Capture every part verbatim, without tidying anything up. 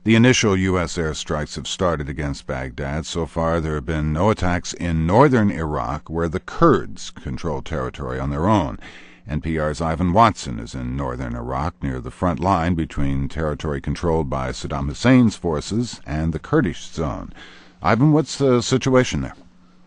The initial U S airstrikes have started against Baghdad. So far, there have been no attacks in northern Iraq, where the Kurds control territory on their own. N P R's Ivan Watson is in northern Iraq, near the front line between territory controlled by Saddam Hussein's forces and the Kurdish zone. Ivan, what's the situation there?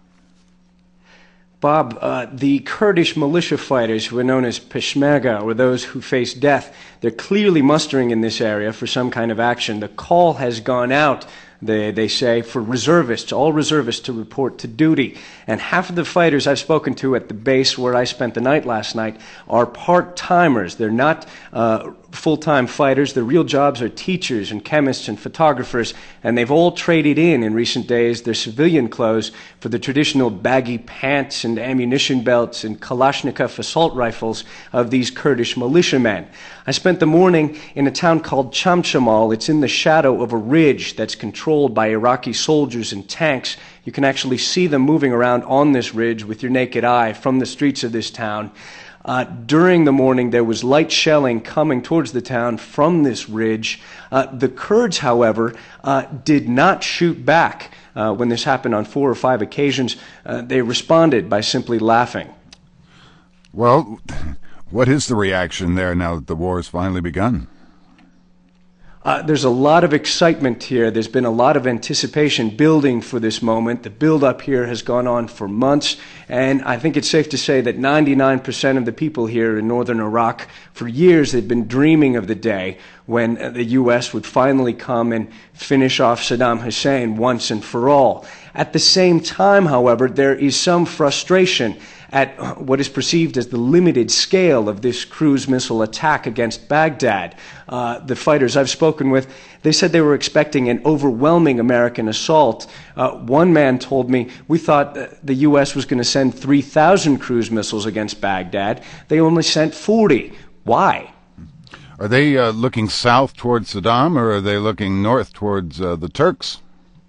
Bob, uh, the Kurdish militia fighters, who are known as Peshmerga, or those who face death, they're clearly mustering in this area for some kind of action. The call has gone out, they, they say, for reservists, all reservists to report to duty. And half of the fighters I've spoken to at the base where I spent the night last night are part-timers. They're not uh, full-time fighters. Their real jobs are teachers and chemists and photographers, and they've all traded in in recent days their civilian clothes for the traditional baggy pants and ammunition belts and Kalashnikov assault rifles of these Kurdish militiamen. I spent the morning in a town called Chamchamal. It's in the shadow of a ridge that's controlled by Iraqi soldiers and tanks. You can actually see them moving around on this ridge with your naked eye from the streets of this town. Uh, during the morning, there was light shelling coming towards the town from this ridge. Uh, the Kurds, however, uh, did not shoot back. Uh, when this happened on four or five occasions, uh, they responded by simply laughing. Well, what is the reaction there now that the war has finally begun? Uh, there's a lot of excitement here. There's been a lot of anticipation building for this moment. The build-up here has gone on for months, and I think it's safe to say that ninety-nine percent of the people here in northern Iraq, for years they've been dreaming of the day when the U S would finally come and finish off Saddam Hussein once and for all. At the same time, however, there is some frustration at what is perceived as the limited scale of this cruise missile attack against Baghdad. Uh, the fighters I've spoken with, they said they were expecting an overwhelming American assault. Uh, one man told me, we thought the U S was going to send three thousand cruise missiles against Baghdad. They only sent forty. Why? Are they uh, looking south towards Saddam, or are they looking north towards uh, the Turks?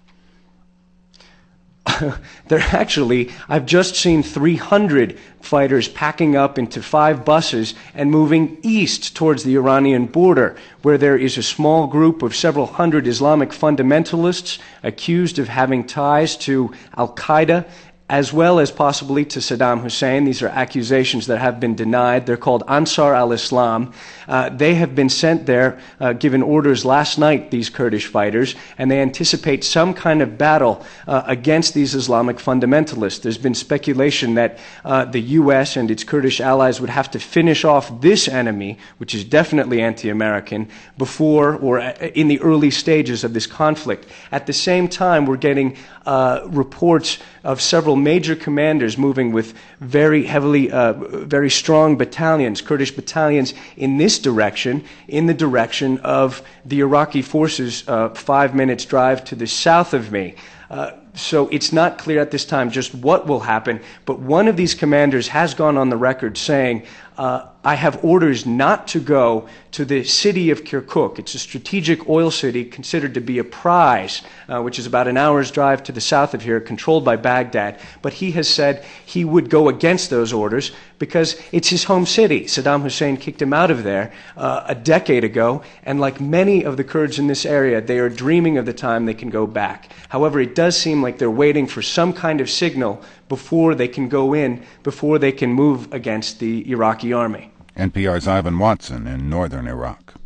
They're actually, I've just seen three hundred fighters packing up into five buses and moving east towards the Iranian border, where there is a small group of several hundred Islamic fundamentalists accused of having ties to Al-Qaeda, as well as possibly to Saddam Hussein. These are accusations that have been denied. They're called Ansar al-Islam. Uh, they have been sent there, uh, given orders last night, these Kurdish fighters, and they anticipate some kind of battle uh, against these Islamic fundamentalists. There's been speculation that uh, the U S and its Kurdish allies would have to finish off this enemy, which is definitely anti-American, before or in the early stages of this conflict. At the same time, we're getting uh, reports of several major commanders moving with very heavily, uh, very strong battalions, Kurdish battalions, in this direction, in the direction of the Iraqi forces uh, five minutes drive to the south of me. Uh, so it's not clear at this time just what will happen, but one of these commanders has gone on the record saying, uh, I have orders not to go to the city of Kirkuk. It's a strategic oil city considered to be a prize, uh, which is about an hour's drive to the south of here, controlled by Baghdad. But he has said he would go against those orders because it's his home city. Saddam Hussein kicked him out of there uh, a decade ago, and like many of the Kurds in this area, they are dreaming of the time they can go back. However, it does seem like they're waiting for some kind of signal before they can go in, before they can move against the Iraqi army. N P R's Ivan Watson in northern Iraq.